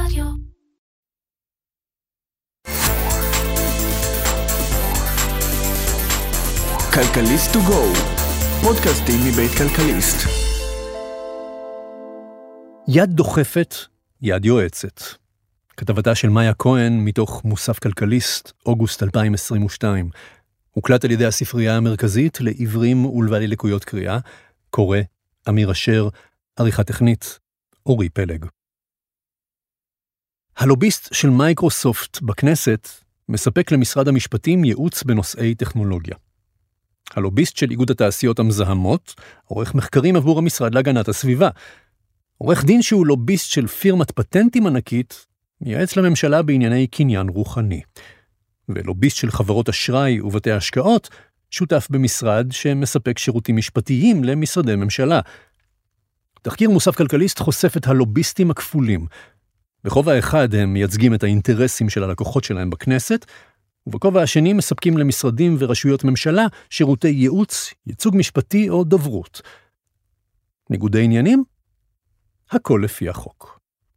רדיו. כלכליסט טו גו, פודקאסטים מבית כלכליסט. יד דוחפת, יד יועצת. כתבתה של מאיה כהן מתוך מוסף כלכליסט, אוגוסט 2022. הוקלט על ידי הספרייה המרכזית לעיוורים ולבעלי לקויות קריאה, קורא אמיר אשר, עריכה טכנית, אורי פלג. הלוביסט של מייקרוסופט בכנסת מספק למשרד המשפטים ייעוץ בנושאי טכנולוגיה. הלוביסט של איגוד התעשיות המזהמות עורך מחקרים עבור המשרד להגנת הסביבה. עורך דין שהוא לוביסט של פירמת פטנטים ענקית, מייעץ לממשלה בענייני קניין רוחני. ולוביסט של חברות אשראי ובתי השקעות, שותף במשרד שמספק שירותים משפטיים למשרדי ממשלה. תחקיר מוסף כלכליסט חושף את הלוביסטים הכפולים. בכובע אחד הם מייצגים את האינטרסים של הלקוחות שלהם בכנסת, ובכובע השני מספקים למשרדים ורשויות ממשלה שירותי ייעוץ, ייצוג משפטי או דוברות. ניגודי עניינים? הכל לפי החוק.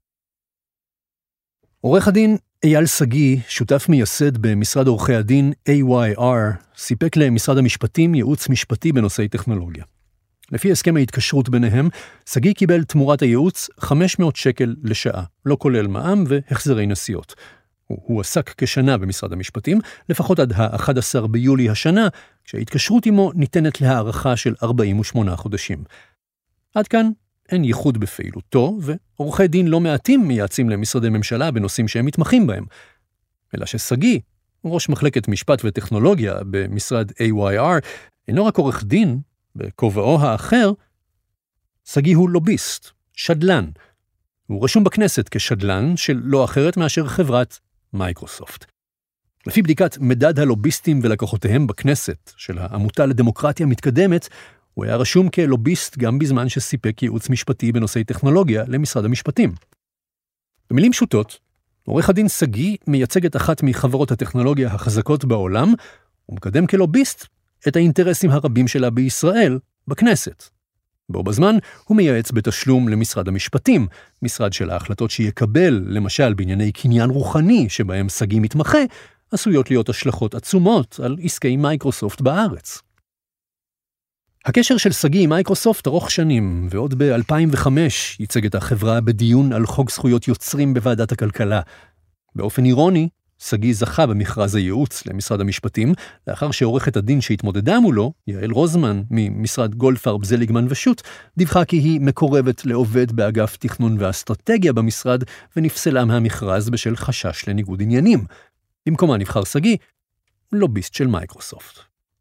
עורך הדין אייל סגי, שותף מייסד במשרד עורכי הדין AYR, סיפק למשרד המשפטים ייעוץ משפטי בנושאי טכנולוגיה. לפי הסכם ההתקשרות ביניהם, סגי קיבל תמורת הייעוץ 500 שקל לשעה, לא כולל מע"מ והחזרי נסיעות. הוא עסק כשנה במשרד המשפטים, לפחות עד ה-11 ביולי השנה, כשההתקשרות עמו ניתנת להארכה של 48 חודשים. עד כאן אין ייחוד בפעילותו, ועורכי דין לא מעטים מייעצים למשרדי ממשלה בנושאים שהם מתמחים בהם. אלא שסגי, ראש מחלקת משפט וטכנולוגיה במשרד AYR, אינו רק עורך דין, בכובעו האחר, סגי הוא לוביסט, שדלן. הוא רשום בכנסת כשדלן של לא אחרת מאשר חברת מייקרוסופט. לפי בדיקת מדד הלוביסטים ולקוחותיהם בכנסת של העמותה לדמוקרטיה מתקדמת, הוא היה רשום כלוביסט גם בזמן שסיפק ייעוץ משפטי בנושאי טכנולוגיה למשרד המשפטים. במילים פשוטות, עורך הדין סגי מייצג את אחת מחברות הטכנולוגיה החזקות בעולם, ומקדם כלוביסט את האינטרסים הרבים שלה בישראל בכנסת. בו בזמן הוא מייעץ בתשלום למשרד המשפטים, משרד של ההחלטות שיקבל, למשל בענייני קניין רוחני שבהם סגי מתמחה, עשויות להיות השלכות עצומות על עסקי מייקרוסופט בארץ. הקשר של סגי עם מייקרוסופט ארוך שנים, ועוד ב-2005 ייצג את החברה בדיון על חוק זכויות יוצרים בוועדת הכלכלה. באופן אירוני, סגי זכה במכרז הייעוץ למשרד המשפטים, לאחר שעורכת הדין שהתמודדה מולו, יעל רוזמן, ממשרד גולדפרב, זליגמן ושות, דיווחה כי היא מקורבת לעובד באגף תכנון ואסטרטגיה במשרד, ונפסלה מהמכרז בשל חשש לניגוד עניינים. במקומה נבחר סגי, לוביסט של מייקרוסופט.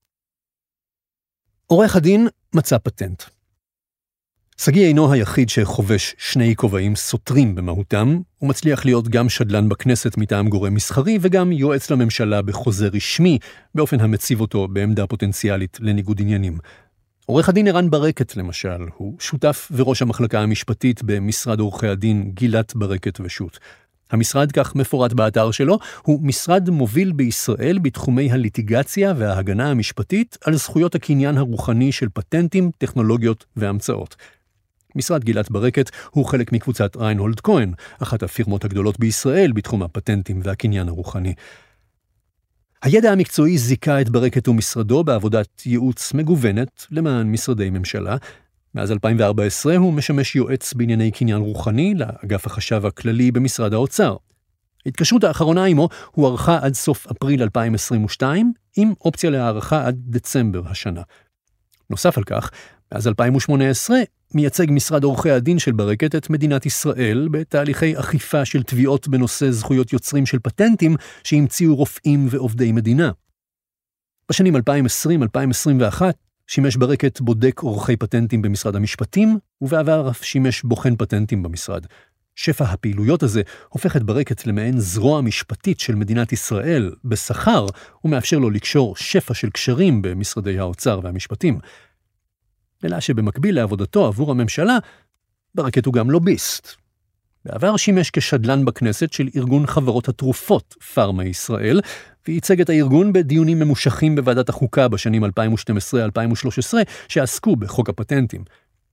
עורך הדין מצא פטנט. סגי אינו היחיד שחובש שני כובעים סותרים במהותם, הוא מצליח להיות גם שדלן בכנסת מטעם גורם מסחרי, וגם יועץ לממשלה בחוזה רשמי, באופן המציב אותו בעמדה פוטנציאלית לניגוד עניינים. עורך הדין ערן ברקת, למשל, הוא שותף וראש המחלקה המשפטית במשרד עורכי הדין גילת ברקת ושות. המשרד, כך מפורט באתר שלו, הוא משרד מוביל בישראל בתחומי הליטיגציה וההגנה המשפטית על זכויות הקניין הרוחני של פטנטים, טכנולוגיות והמצאות. משרד גילת ברקת הוא חלק מקבוצת ריינהולד כהן, אחת הפירמות הגדולות בישראל בתחום הפטנטים והקניין הרוחני. הידע המקצועי זיקה את ברקת ומשרדו בעבודת ייעוץ מגוונת למען משרדי ממשלה. מאז 2014 הוא משמש יועץ בענייני קניין רוחני לאגף החשב הכללי במשרד האוצר. ההתקשרות האחרונה עמו הוארכה עד סוף אפריל 2022, עם אופציה להארכה עד דצמבר השנה. נוסף על כך, מאז 2018 מייצג משרד עורכי הדין של ברקת את מדינת ישראל בתהליכי אכיפה של תביעות בנושא זכויות יוצרים של פטנטים שהמציאו רופאים ועובדי מדינה. בשנים 2020-2021 שימש ברקת בודק עורכי פטנטים במשרד המשפטים, ובעבר אף שימש בוחן פטנטים במשרד. שפע הפעילויות הזה הופך את ברקת למעין זרוע משפטית של מדינת ישראל בשכר, ומאפשר לו לקשור שפע של קשרים במשרדי האוצר והמשפטים. אלא שבמקביל לעבודתו עבור הממשלה, ברקת הוא גם לוביסט. בעבר שימש כשדלן בכנסת של ארגון חברות התרופות, פארמה ישראל, וייצג את הארגון בדיונים ממושכים בוועדת החוקה בשנים 2012-2013, שעסקו בחוק הפטנטים.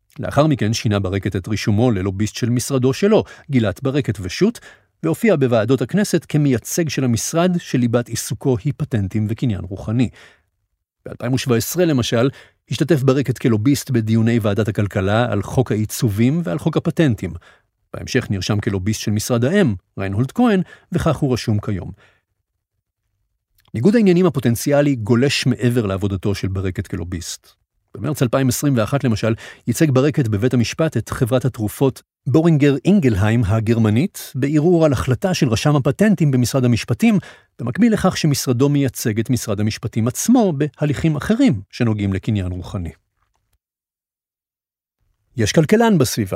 לאחר מכן שינה ברקת את רישומו ללוביסט של משרדו שלו, גילת ברקת ושות, והופיע בוועדות הכנסת כמייצג של המשרד שליבת עיסוקו היא פטנטים וקניין רוחני. ב-2017 למשל, השתתף ברקת כלוביסט בדיוני ועדת הכלכלה על חוק העיצובים ועל חוק הפטנטים. בהמשך נרשם כלוביסט של משרד האם, ריינהולד כהן, וכך הוא רשום כיום. ניגוד העניינים הפוטנציאלי גולש מעבר לעבודתו של ברקת כלוביסט. במרץ 2021 למשל, ייצג ברקת בבית המשפט את חברת התרופות בורינגר אינגלהיים הגרמנית, בערעור על החלטה של רשם הפטנטים במשרד המשפטים, במקביל לכך שמשרדו מייצג את משרד המשפטים עצמו בהליכים אחרים שנוגעים לקניין רוחני. יש כלכלן בסביבה.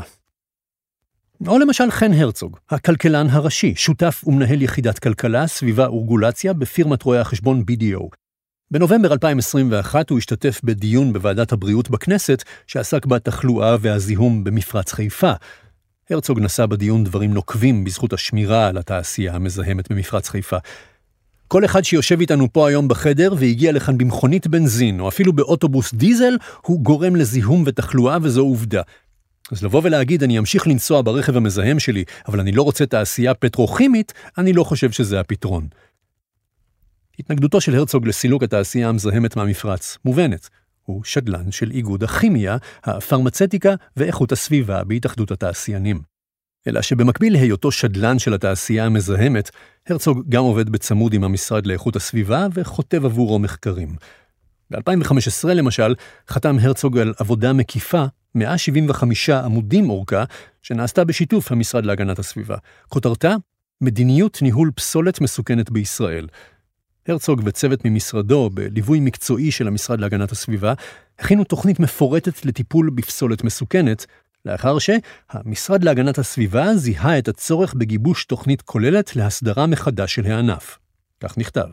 או למשל חן הרצוג, הכלכלן הראשי, שותף ומנהל יחידת כלכלה, סביבה ורגולציה בפירמת רואי החשבון BDO. בנובמבר 2021 הוא השתתף בדיון בוועדת הבריאות בכנסת, שעסק בתחלואה והזיהום במפרץ חיפה. הרצוג נשא בדיון דברים נוקבים בזכות השמירה על התעשייה המזהמת במפרץ חיפה. כל אחד שיושב איתנו פה היום בחדר והגיע לכאן במכונית בנזין, או אפילו באוטובוס דיזל, הוא גורם לזיהום ותחלואה וזו עובדה. אז לבוא ולהגיד, אני אמשיך לנסוע ברכב המזהם שלי, אבל אני לא רוצה תעשייה פטרוכימית, אני לא חושב שזה הפתרון. התנגדותו של הרצוג לסילוק התעשייה המזהמת מהמפרץ מובנת. הוא שדלן של איגוד הכימיה, הפרמצטיקה ואיכות הסביבה בהתאחדות התעשיינים. אלא שבמקביל להיותו שדלן של התעשייה המזהמת, הרצוג גם עובד בצמוד עם המשרד לאיכות הסביבה וכותב עבורו מחקרים. ב-2015 למשל, חתם הרצוג על עבודה מקיפה 175 עמודים אורכה, שנעשתה בשיתוף המשרד להגנת הסביבה. כותרתה, מדיניות ניהול פסולת מסוכנת בישראל. הרצוג וצוות ממשרדו, בליווי מקצועי של המשרד להגנת הסביבה, הכינו תוכנית מפורטת לטיפול בפסולת מסוכנת, לאחר שהמשרד להגנת הסביבה זיהה את הצורך בגיבוש תוכנית כוללת להסדרה מחדש של הענף. כך נכתב.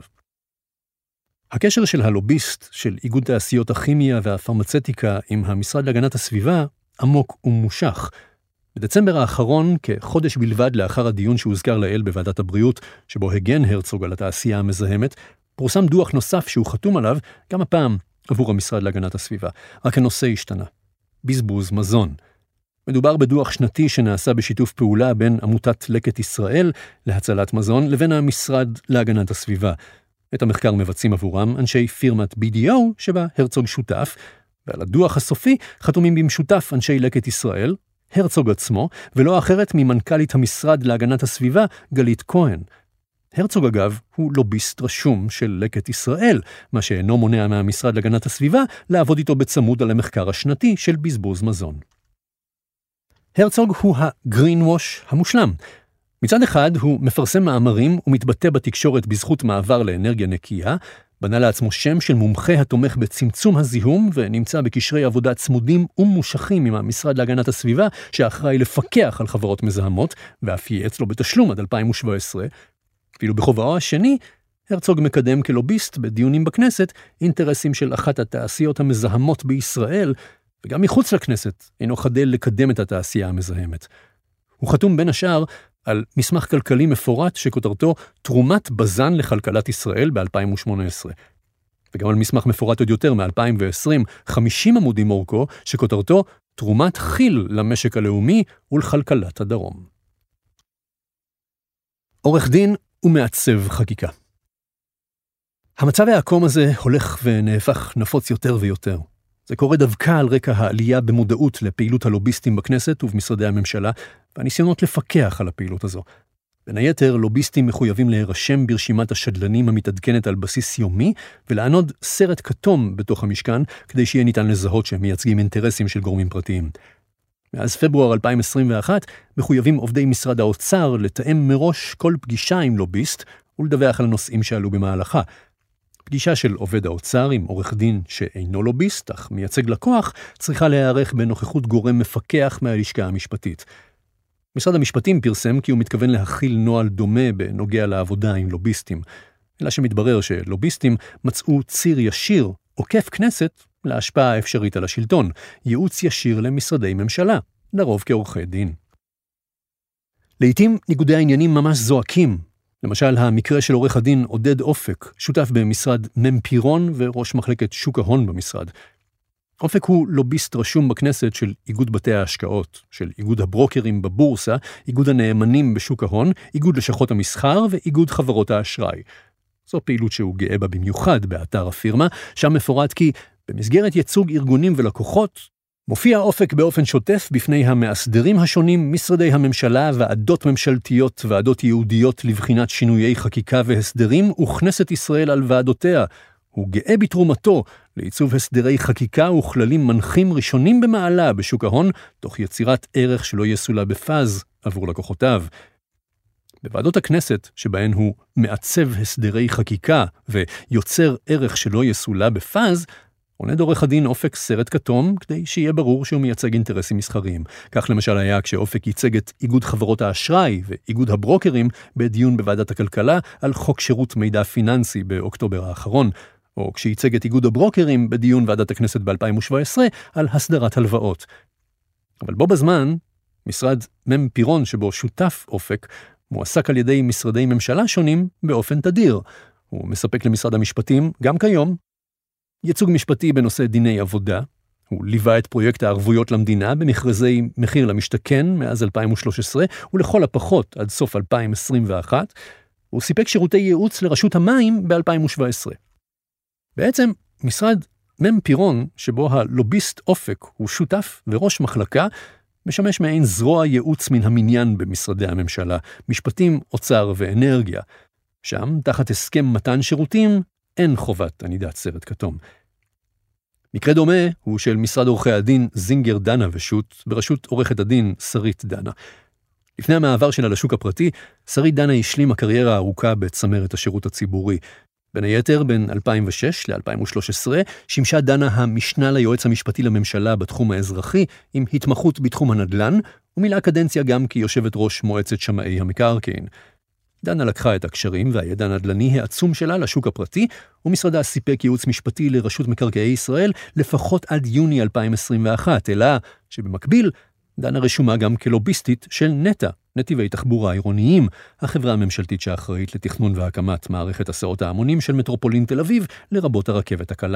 הקשר של הלוביסט של איגוד תעשיות הכימיה והפרמצטיקה עם המשרד להגנת הסביבה עמוק ומושך. בדצמבר האחרון, כחודש בלבד לאחר הדיון שהוזכר לעיל בוועדת הבריאות, שבו הגן הרצוג על התעשייה המזהמת, פורסם דוח נוסף שהוא חתום עליו, גם הפעם עבור המשרד להגנת הסביבה. רק הנושא השתנה. בזבוז מזון. מדובר בדוח שנתי שנעשה בשיתוף פעולה בין עמותת לקט ישראל להצלת מזון לבין המשרד להגנת הסביבה. את המחקר מבצעים עבורם אנשי פירמת BDO שבה הרצוג שותף, ועל הדוח הסופי חתומים במשותף אנשי לקט ישראל, הרצוג עצמו, ולא אחרת ממנכ"לית המשרד להגנת הסביבה, גלית כהן. הרצוג אגב הוא לוביסט רשום של לקט ישראל, מה שאינו מונע מהמשרד להגנת הסביבה לעבוד איתו בצמוד על המחקר השנתי של בזבוז מזון. הרצוג הוא הגרינווש המושלם. מצד אחד הוא מפרסם מאמרים ומתבטא בתקשורת בזכות מעבר לאנרגיה נקייה, בנה לעצמו שם של מומחה התומך בצמצום הזיהום ונמצא בקשרי עבודה צמודים ומושכים עם המשרד להגנת הסביבה שאחראי לפקח על חברות מזהמות ואף ייעץ לו בתשלום עד 2017. ואילו בכובעו השני, הרצוג מקדם כלוביסט בדיונים בכנסת אינטרסים של אחת התעשיות המזהמות בישראל וגם מחוץ לכנסת אינו חדל לקדם את התעשייה המזהמת. הוא חתום בין השאר על מסמך כלכלי מפורט שכותרתו תרומת בזן לכלכלת ישראל ב-2018. וגם על מסמך מפורט עוד יותר מ-2020, 50 עמודים אורכו, שכותרתו תרומת חיל למשק הלאומי ולכלכלת הדרום. עורך דין ומעצב חקיקה. המצב העקום הזה הולך ונהפך נפוץ יותר ויותר. זה קורה דווקא על רקע העלייה במודעות לפעילות הלוביסטים בכנסת ובמשרדי הממשלה, והניסיונות לפקח על הפעילות הזו. בין היתר, לוביסטים מחויבים להירשם ברשימת השדלנים המתעדכנת על בסיס יומי, ולענוד סרט כתום בתוך המשכן, כדי שיהיה ניתן לזהות שהם מייצגים אינטרסים של גורמים פרטיים. מאז פברואר 2021, מחויבים עובדי משרד האוצר לתאם מראש כל פגישה עם לוביסט, ולדווח על הנושאים שעלו במהלכה. פגישה של עובד האוצר עם עורך דין שאינו לוביסט, אך מייצג לקוח, צריכה להיערך בנוכחות גורם מפקח מהלשכה המשפטית. משרד המשפטים פרסם כי הוא מתכוון להכיל נוהל דומה בנוגע לעבודה עם לוביסטים, אלא שמתברר שלוביסטים מצאו ציר ישיר, עוקף כנסת, להשפעה האפשרית על השלטון, ייעוץ ישיר למשרדי ממשלה, לרוב כעורכי דין. לעתים ניגודי העניינים ממש זועקים, למשל המקרה של עורך הדין עודד אופק, שותף במשרד ממפירון וראש מחלקת שוק ההון במשרד. אופק הוא לוביסט רשום בכנסת של איגוד בתי ההשקעות, של איגוד הברוקרים בבורסה, איגוד הנאמנים בשוק ההון, איגוד לשכות המסחר ואיגוד חברות האשראי. זו פעילות שהוא גאה בה במיוחד באתר הפירמה, שם מפורט כי במסגרת ייצוג ארגונים ולקוחות, מופיע אופק באופן שוטף בפני המאסדרים השונים, משרדי הממשלה, ועדות ממשלתיות, ועדות ייעודיות לבחינת שינויי חקיקה והסדרים, וכנסת ישראל על ועדותיה. הוא גאה בתרומתו לעיצוב הסדרי חקיקה וכללים מנחים ראשונים במעלה בשוק ההון, תוך יצירת ערך שלא יסולא בפז עבור לקוחותיו. בוועדות הכנסת, שבהן הוא מעצב הסדרי חקיקה ויוצר ערך שלא יסולא בפז, עונד עורך הדין אופק סרט כתום, כדי שיהיה ברור שהוא מייצג אינטרסים מסחריים. כך למשל היה כשאופק ייצג את איגוד חברות האשראי ואיגוד הברוקרים בדיון בוועדת הכלכלה על חוק שירות מידע פיננסי באוקטובר האחרון, או כשייצג את איגוד הברוקרים בדיון ועדת הכנסת ב-2017 על הסדרת הלוואות. אבל בו בזמן, משרד מם פירון שבו שותף אופק, מועסק על ידי משרדי ממשלה שונים באופן תדיר. הוא מספק למשרד המשפטים, גם כיום, ייצוג משפטי בנושא דיני עבודה. הוא ליווה את פרויקט הערבויות למדינה במכרזי מחיר למשתכן מאז 2013, ולכל הפחות עד סוף 2021. הוא סיפק שירותי ייעוץ לרשות המים ב-2017. בעצם, משרד מם פירון, שבו הלוביסט אופק הוא שותף וראש מחלקה, משמש מעין זרוע ייעוץ מן המניין במשרדי הממשלה, משפטים, אוצר ואנרגיה. שם, תחת הסכם מתן שירותים, אין חובת ענידת סרט כתום. מקרה דומה הוא של משרד עורכי הדין זינגר דנה ושות' בראשות עורכת הדין שרית דנה. לפני המעבר שלה לשוק הפרטי, שרית דנה השלימה קריירה ארוכה בצמרת השירות הציבורי. בין היתר, בין 2006 ל-2013, שימשה דנה המשנה ליועץ המשפטי לממשלה בתחום האזרחי, עם התמחות בתחום הנדל"ן, ומילאה קדנציה גם כיושבת ראש מועצת שמאי המקרקעין. דנה לקחה את הקשרים והידע הנדל"ני העצום שלה לשוק הפרטי, ומשרדה סיפק ייעוץ משפטי לרשות מקרקעי ישראל לפחות עד יוני 2021, אלא שבמקביל, דנה רשומה גם כלוביסטית של נטע, נתיבי תחבורה עירוניים, החברה הממשלתית שאחראית לתכנון והקמת מערכת הסעות ההמונים של מטרופולין תל אביב, לרבות הרכבת הקלה.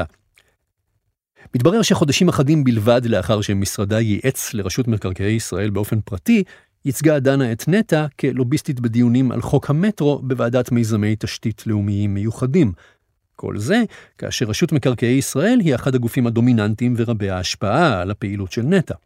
מתברר שחודשים אחדים בלבד לאחר שמשרדה ייעץ לרשות מקרקעי ישראל באופן פרטי, ייצגה דנה את נטע כלוביסטית בדיונים על חוק המטרו בוועדת מיזמי תשתית לאומיים מיוחדים. כל זה כאשר רשות מקרקעי ישראל היא אחד הגופים הדומיננטיים ורבי ההשפעה על הפעילות של נטע.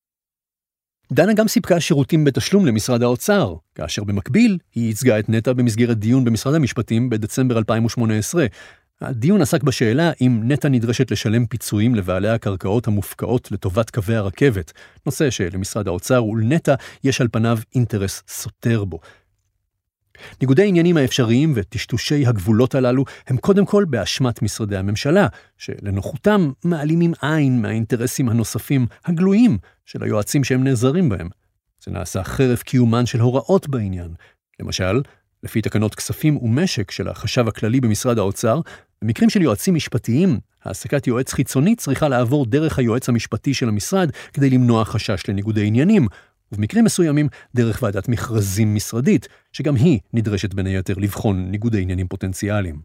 דנה גם סיפקה שירותים בתשלום למשרד האוצר, כאשר במקביל היא ייצגה את נטע במסגרת דיון במשרד המשפטים בדצמבר 2018. הדיון עסק בשאלה אם נטע נדרשת לשלם פיצויים לבעלי הקרקעות המופקעות לטובת קווי הרכבת, נושא שלמשרד האוצר ולנטע יש על פניו אינטרס סותר בו. ניגודי העניינים האפשריים וטשטושי הגבולות הללו הם קודם כל באשמת משרדי הממשלה, שלנוחותם מעלימים עין מהאינטרסים הנוספים הגלויים של היועצים שהם נעזרים בהם. זה נעשה חרף קיומן של הוראות בעניין. למשל, לפי תקנות כספים ומשק של החשב הכללי במשרד האוצר, במקרים של יועצים משפטיים, העסקת יועץ חיצוני צריכה לעבור דרך היועץ המשפטי של המשרד כדי למנוע חשש לניגודי עניינים, ובמקרים מסוימים דרך ועדת מכרזים משרדית, שגם היא נדרשת בין היתר לבחון ניגודי עניינים פוטנציאליים.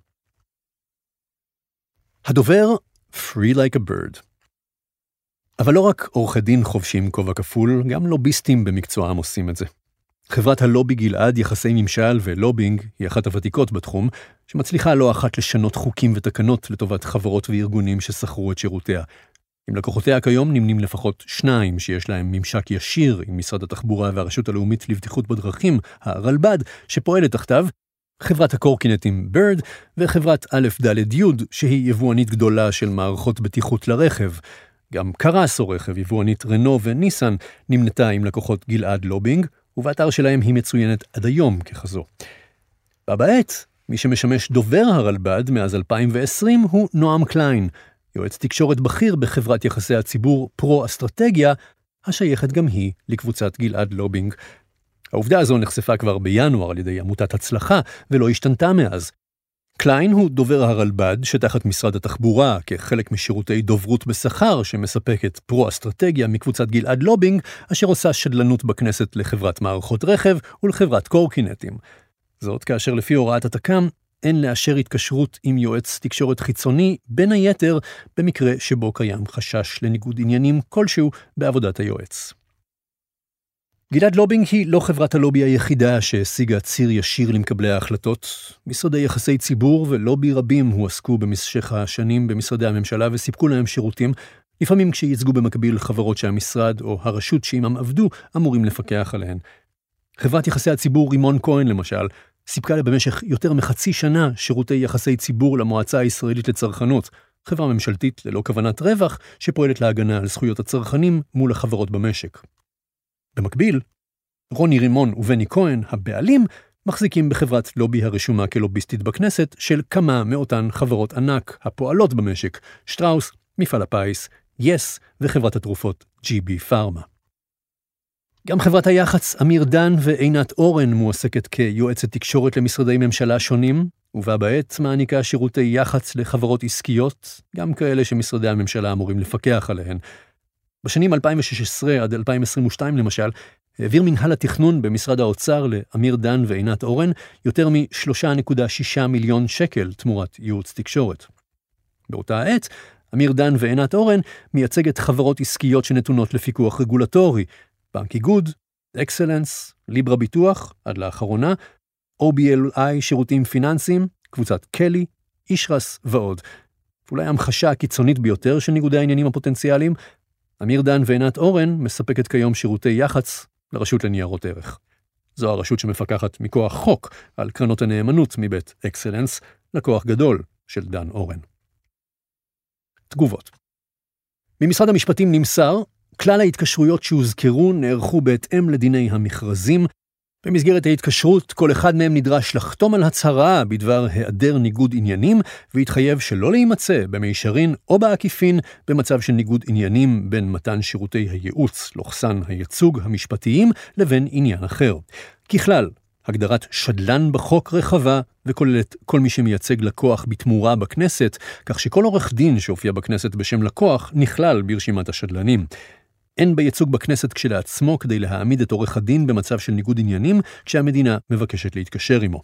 הדובר, free like a bird. אבל לא רק עורכי דין חובשים כובע כפול, גם לוביסטים במקצועם עושים את זה. חברת הלובי גלעד יחסי ממשל ולובינג היא אחת הוותיקות בתחום, שמצליחה לא אחת לשנות חוקים ותקנות לטובת חברות וארגונים ששכרו את שירותיה. עם לקוחותיה כיום נמנים לפחות 2 שיש להם ממשק ישיר עם משרד התחבורה והרשות הלאומית לבטיחות בדרכים, הרלב"ד, שפועלת תחתיו, חברת הקורקינטים בירד וחברת א' ד' י' שהיא יבואנית גדולה של מערכות בטיחות לרכב. גם קרסו רכב, יבואנית רנו וניסן, נמנתה עם לקוחות גלעד לובינג, ובאתר שלהם היא מצוינת עד היום ככזו. בעת, מי שמשמש דובר הרלב"ד מאז 2020 הוא נועם קליין, יועץ תקשורת בכיר בחברת יחסי הציבור פרו-אסטרטגיה, השייכת גם היא לקבוצת גלעד לובינג. העובדה הזו נחשפה כבר בינואר על ידי עמותת הצלחה, ולא השתנתה מאז. קליין הוא דובר הרלב"ד שתחת משרד התחבורה כחלק משירותי דוברות בשכר שמספקת פרו-אסטרטגיה מקבוצת גלעד לובינג, אשר עושה שדלנות בכנסת לחברת מערכות רכב ולחברת קורקינטים. זאת כאשר לפי הוראת התק"ם, אין לאשר התקשרות עם יועץ תקשורת חיצוני, בין היתר במקרה שבו קיים חשש לניגוד עניינים כלשהו בעבודת היועץ. גלעד לובינג היא לא חברת הלובי היחידה שהשיגה ציר ישיר למקבלי ההחלטות. משרדי יחסי ציבור ולובי רבים הועסקו במשך השנים במשרדי הממשלה וסיפקו להם שירותים, לפעמים כשייצגו במקביל חברות שהמשרד או הרשות שעימם עבדו אמורים לפקח עליהן. חברת יחסי הציבור רימון כהן למשל, סיפקה לה במשך יותר מחצי שנה שירותי יחסי ציבור למועצה הישראלית לצרכנות, חברה ממשלתית ללא כוונת רווח שפועלת להגנה על זכויות הצרכנים מול החברות במשק. במקביל, רוני רימון ובני כהן, הבעלים, מחזיקים בחברת לובי הרשומה כלוביסטית בכנסת של כמה מאותן חברות ענק הפועלות במשק, שטראוס, מפעל הפיס, יס וחברת התרופות GB פארמה. גם חברת היח"צ אמיר דן ועינת אורן מועסקת כיועצת תקשורת למשרדי ממשלה שונים, ובה בעת מעניקה שירותי יח"צ לחברות עסקיות, גם כאלה שמשרדי הממשלה אמורים לפקח עליהן. בשנים 2016 עד 2022 למשל, העביר מנהל התכנון במשרד האוצר לאמיר דן ועינת אורן יותר מ3.6 מיליון שקל תמורת ייעוץ תקשורת. באותה העת, אמיר דן ועינת אורן מייצגת חברות עסקיות שנתונות לפיקוח רגולטורי, בנק איגוד, אקסלנס, ליברה ביטוח, עד לאחרונה, OBLI שירותים פיננסיים, קבוצת קלי, אישרס ועוד. אולי המחשה הקיצונית ביותר של ניגודי העניינים הפוטנציאליים, אמיר דן ועינת אורן מספקת כיום שירותי יח"צ לרשות לניירות ערך. זו הרשות שמפקחת מכוח חוק על קרנות הנאמנות מבית אקסלנס, לקוח גדול של דן אורן. תגובות. ממשרד המשפטים נמסר, כלל ההתקשרויות שהוזכרו נערכו בהתאם לדיני המכרזים. במסגרת ההתקשרות, כל אחד מהם נדרש לחתום על הצהרה בדבר היעדר ניגוד עניינים, והתחייב שלא להימצא במישרין או בעקיפין במצב של ניגוד עניינים בין מתן שירותי הייעוץ, הייצוג המשפטיים, לבין עניין אחר. ככלל, הגדרת שדלן בחוק רחבה וכוללת כל מי שמייצג לקוח בתמורה בכנסת, כך שכל עורך דין שהופיע בכנסת בשם לקוח נכלל ברשימת השדלנים. אין בייצוג בכנסת כשלעצמו כדי להעמיד את עורך הדין במצב של ניגוד עניינים כשהמדינה מבקשת להתקשר עמו.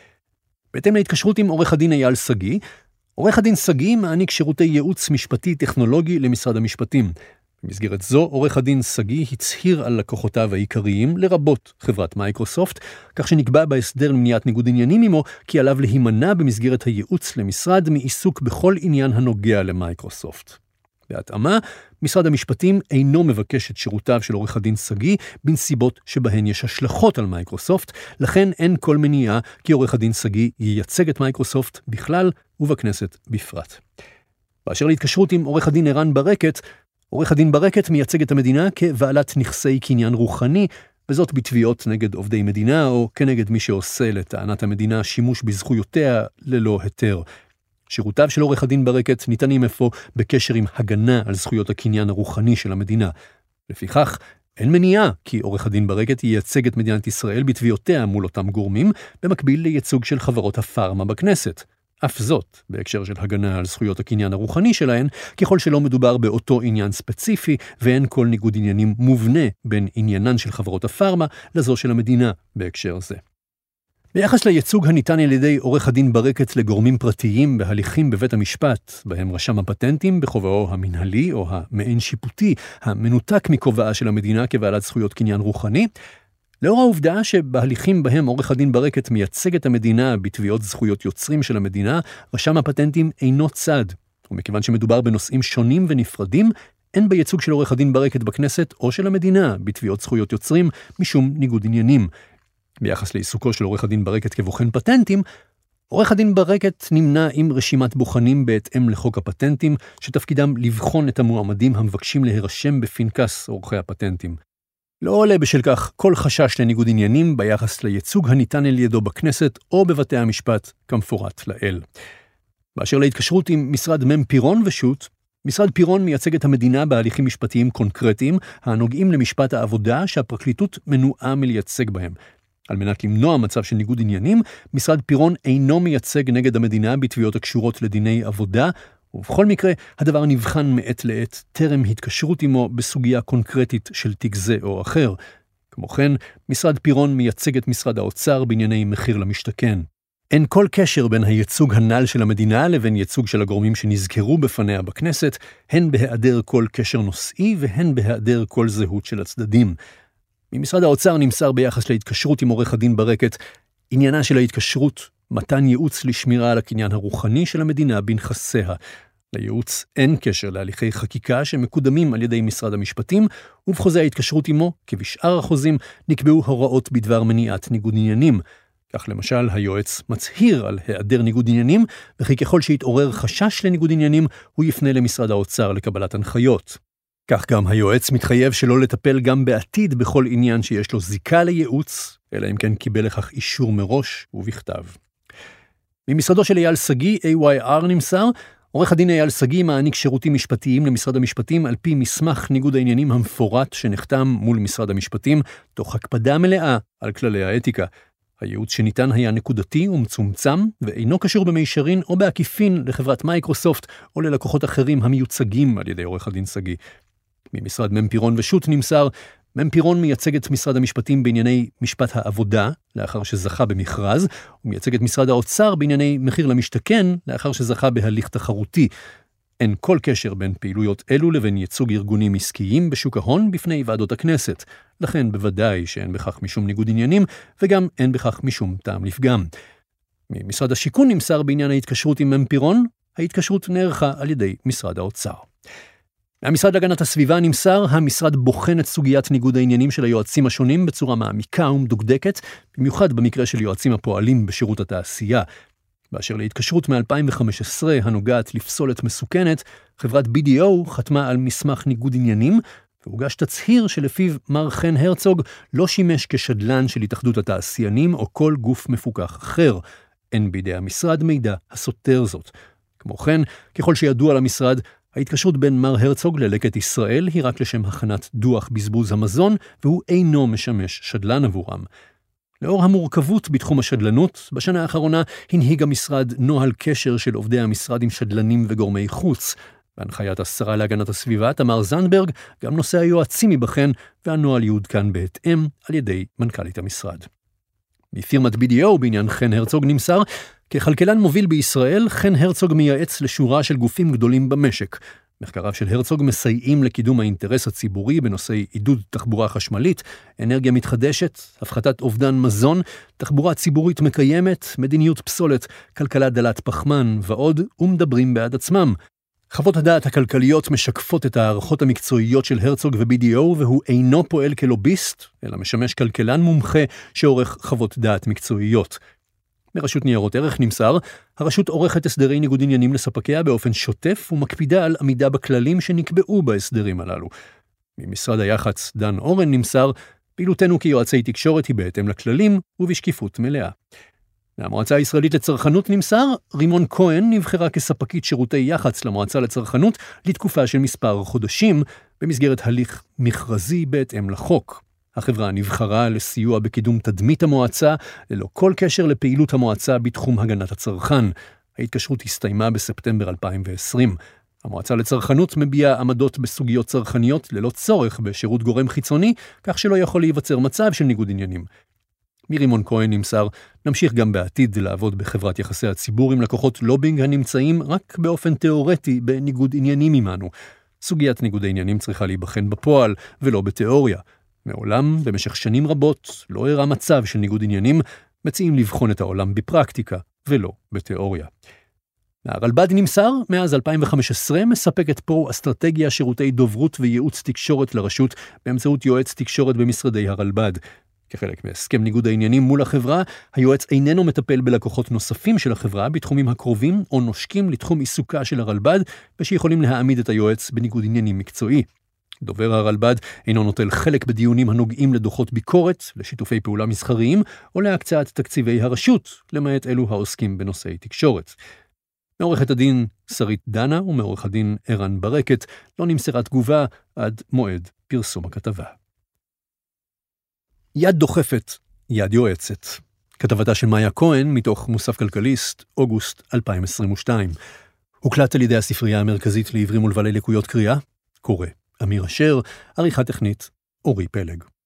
בהתאם להתקשרות עם עורך הדין אייל סגי, עורך הדין סגי מעניק שירותי ייעוץ משפטי טכנולוגי למשרד המשפטים. במסגרת זו, עורך הדין סגי הצהיר על לקוחותיו העיקריים, לרבות חברת מייקרוסופט, כך שנקבע בהסדר למניעת ניגוד עניינים עמו, כי עליו להימנע במסגרת הייעוץ למשרד מעיסוק בכל עניין הנוגע למייקרוסופט. בהתאמה, משרד המשפטים אינו מבקש את שירותיו של עורך הדין סגי בנסיבות שבהן יש השלכות על מייקרוסופט, לכן אין כל מניעה כי עורך הדין סגי ייצג את מייקרוסופט בכלל ובכנסת בפרט. באשר להתקשרות עם עורך הדין ערן ברקת, עורך הדין ברקת מייצג את המדינה כבעלת נכסי קניין רוחני, וזאת בתביעות נגד עובדי מדינה או כנגד מי שעושה לטענת המדינה שימוש בזכויותיה ללא היתר. שירותיו של עורך הדין ברקת ניתנים אפוא בקשר עם הגנה על זכויות הקניין הרוחני של המדינה. לפיכך, אין מניעה כי עורך הדין ברקת ייצג את מדינת ישראל בתביעותיה מול אותם גורמים, במקביל לייצוג של חברות הפארמה בכנסת. אף זאת, בהקשר של הגנה על זכויות הקניין הרוחני שלהן, ככל שלא מדובר באותו עניין ספציפי, ואין כל ניגוד עניינים מובנה בין עניינן של חברות הפארמה לזו של המדינה בהקשר זה. ביחס לייצוג הניתן על ידי עורך הדין ברקת לגורמים פרטיים בהליכים בבית המשפט, בהם רשם הפטנטים בכובעו המנהלי או המעין שיפוטי, המנותק מכובעה של המדינה כבעלת זכויות קניין רוחני, לאור העובדה שבהליכים בהם עורך הדין ברקת מייצג את המדינה בתביעות זכויות יוצרים של המדינה, רשם הפטנטים אינו צד, ומכיוון שמדובר בנושאים שונים ונפרדים, אין בייצוג של עורך הדין ברקת בכנסת או של המדינה בתביעות זכויות יוצרים משום ניגוד עניינים. ביחס לעיסוקו של עורך הדין ברקת כבוחן פטנטים, עורך הדין ברקת נמנה עם רשימת בוחנים בהתאם לחוק הפטנטים, שתפקידם לבחון את המועמדים המבקשים להירשם בפנקס עורכי הפטנטים. לא עולה בשל כך כל חשש לניגוד עניינים ביחס לייצוג הניתן על ידו בכנסת או בבתי המשפט כמפורט לעיל. באשר להתקשרות עם משרד מם פירון ושות, משרד פירון מייצג את המדינה בהליכים משפטיים קונקרטיים הנוגעים למשפט העבודה שהפרקליטות מנועה מלייצג בהם. על מנת למנוע מצב של ניגוד עניינים, משרד פירון אינו מייצג נגד המדינה בתביעות הקשורות לדיני עבודה, ובכל מקרה הדבר נבחן מעת לעת טרם התקשרות עמו בסוגיה קונקרטית של תיק זה או אחר. כמו כן, משרד פירון מייצג את משרד האוצר בענייני מחיר למשתכן. אין כל קשר בין הייצוג הנ"ל של המדינה לבין ייצוג של הגורמים שנזכרו בפניה בכנסת, הן בהיעדר כל קשר נושאי והן בהיעדר כל זהות של הצדדים. ממשרד האוצר נמסר ביחס להתקשרות עם עורך הדין ברקת, עניינה של ההתקשרות, מתן ייעוץ לשמירה על הקניין הרוחני של המדינה בנכסיה. לייעוץ אין קשר להליכי חקיקה שמקודמים על ידי משרד המשפטים, ובחוזה ההתקשרות עמו, כבשאר החוזים, נקבעו הוראות בדבר מניעת ניגוד עניינים. כך למשל, היועץ מצהיר על היעדר ניגוד עניינים, וכי ככל שיתעורר חשש לניגוד עניינים, הוא יפנה למשרד האוצר לקבלת הנחיות. כך גם היועץ מתחייב שלא לטפל גם בעתיד בכל עניין שיש לו זיקה לייעוץ, אלא אם כן קיבל לכך אישור מראש ובכתב. ממשרדו של אייל סגי, AYR נמסר, עורך הדין אייל סגי מעניק שירותים משפטיים למשרד המשפטים על פי מסמך ניגוד העניינים המפורט שנחתם מול משרד המשפטים, תוך הקפדה מלאה על כללי האתיקה. הייעוץ שניתן היה נקודתי ומצומצם, ואינו קשור במישרין או בעקיפין לחברת מייקרוסופט או ללקוחות אחרים המיוצגים על ידי עורך הדין סגי. ממשרד ממפירון ושות נמסר, ממפירון מייצג את משרד המשפטים בענייני משפט העבודה, לאחר שזכה במכרז, ומייצג את משרד האוצר בענייני מחיר למשתכן, לאחר שזכה בהליך תחרותי. אין כל קשר בין פעילויות אלו לבין ייצוג ארגונים עסקיים בשוק ההון בפני ועדות הכנסת. לכן בוודאי שאין בכך משום ניגוד עניינים, וגם אין בכך משום טעם לפגם. ממשרד השיכון נמסר בעניין ההתקשרות עם ממפירון, ההתקשרות נערכה על ידי משרד האוצר. מהמשרד להגנת הסביבה נמסר, המשרד בוחן את סוגיית ניגוד העניינים של היועצים השונים בצורה מעמיקה ומדוקדקת, במיוחד במקרה של יועצים הפועלים בשירות התעשייה. באשר להתקשרות מ-2015 הנוגעת לפסולת מסוכנת, חברת BDO חתמה על מסמך ניגוד עניינים, והוגש תצהיר שלפיו מר חן הרצוג לא שימש כשדלן של התאחדות התעשיינים או כל גוף מפוקח אחר. אין בידי המשרד מידע הסותר זאת. כמו כן, ככל שידוע למשרד, ההתקשרות בין מר הרצוג ללקט ישראל היא רק לשם הכנת דוח בזבוז המזון, והוא אינו משמש שדלן עבורם. לאור המורכבות בתחום השדלנות, בשנה האחרונה הנהיג המשרד נוהל קשר של עובדי המשרד עם שדלנים וגורמי חוץ. בהנחיית השרה להגנת הסביבה, תמר זנדברג, גם נושא היועצים ייבחן, והנוהל יעודכן בהתאם על ידי מנכ"לית המשרד. מפירמת BDO בעניין חן הרצוג נמסר, ככלכלן מוביל בישראל, חן הרצוג מייעץ לשורה של גופים גדולים במשק. מחקריו של הרצוג מסייעים לקידום האינטרס הציבורי בנושאי עידוד תחבורה חשמלית, אנרגיה מתחדשת, הפחתת אובדן מזון, תחבורה ציבורית מקיימת, מדיניות פסולת, כלכלה דלת פחמן ועוד, ומדברים בעד עצמם. חוות הדעת הכלכליות משקפות את הערכות המקצועיות של הרצוג ו-BDO, והוא אינו פועל כלוביסט, אלא משמש כלכלן מומחה שעורך חוות דעת מקצועיות. מרשות ניירות ערך נמסר, הרשות עורכת הסדרי ניגוד עניינים לספקיה באופן שוטף ומקפידה על עמידה בכללים שנקבעו בהסדרים הללו. ממשרד היח"צ דן אורן נמסר, פעילותנו כיועצי תקשורת היא בהתאם לכללים ובשקיפות מלאה. מהמועצה הישראלית לצרכנות נמסר, רימון כהן נבחרה כספקית שירותי יח"צ למועצה לצרכנות לתקופה של מספר חודשים, במסגרת הליך מכרזי בהתאם לחוק. החברה נבחרה לסיוע בקידום תדמית המועצה, ללא כל קשר לפעילות המועצה בתחום הגנת הצרכן. ההתקשרות הסתיימה בספטמבר 2020. המועצה לצרכנות מביעה עמדות בסוגיות צרכניות ללא צורך בשירות גורם חיצוני, כך שלא יכול להיווצר מצב של ניגוד עניינים. מרימון כהן נמסר, נמשיך גם בעתיד לעבוד בחברת יחסי הציבור עם לקוחות לובינג הנמצאים רק באופן תיאורטי בניגוד עניינים עמנו. סוגיית ניגוד העניינים צריכה להיבחן בפועל ולא בתיאוריה. מעולם, במשך שנים רבות, לא הראה מצב של ניגוד עניינים, מציעים לבחון את העולם בפרקטיקה ולא בתיאוריה. מהרלב"ד נמסר, מאז 2015 מספקת פרו אסטרטגיה שירותי דוברות וייעוץ תקשורת לרשות באמצעות יועץ תקשורת במשרדי הרלב"ד. כחלק מהסכם ניגוד העניינים מול החברה, היועץ איננו מטפל בלקוחות נוספים של החברה בתחומים הקרובים או נושקים לתחום עיסוקה של הרלב"ד, ושיכולים להעמיד את היועץ בניגוד עניינים מקצועי. דובר הרלב"ד אינו נוטל חלק בדיונים הנוגעים לדוחות ביקורת, לשיתופי פעולה מסחריים, או להקצאת תקציבי הרשות, למעט אלו העוסקים בנושאי תקשורת. מעורכת הדין שרית דנה ומעורך הדין ערן ברקת לא נמסרה תגובה עד מועד פרסום הכתבה. יד דוחפת, יד יועצת. כתבתה של מאיה כהן מתוך מוסף כלכליסט, אוגוסט 2022. הוקלט על ידי הספרייה המרכזית לעברים ולבעלי לקויות קריאה, קורא אמיר אשר, עריכה טכנית, אורי פלג.